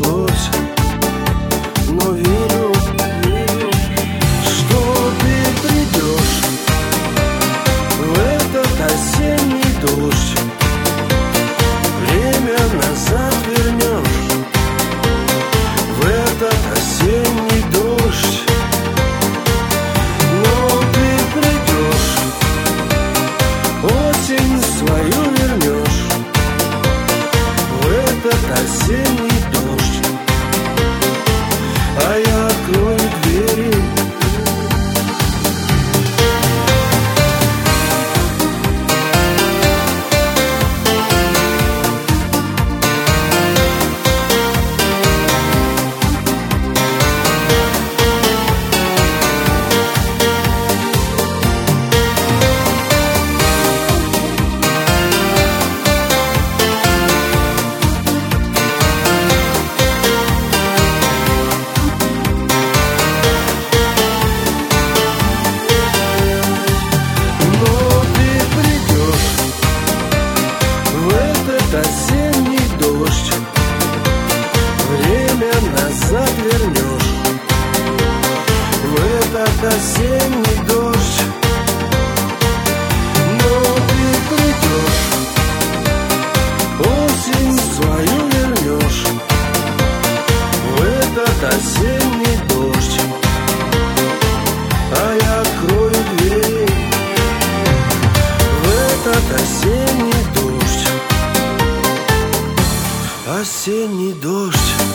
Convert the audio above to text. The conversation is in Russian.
пришлось, но верю, что ты придешь в этот осенний дождь. Время назад вернешь в этот осенний дождь. Но ты придешь, осень свою вернешь в этот осенний дождь. А я открою двери. Осенний дождь, время назад вернешь в этот осенний дождь. Но ты придешь, осень свою вернешь в этот осенний дождь. А я открою двери в этот осенний дождь. Осенний дождь.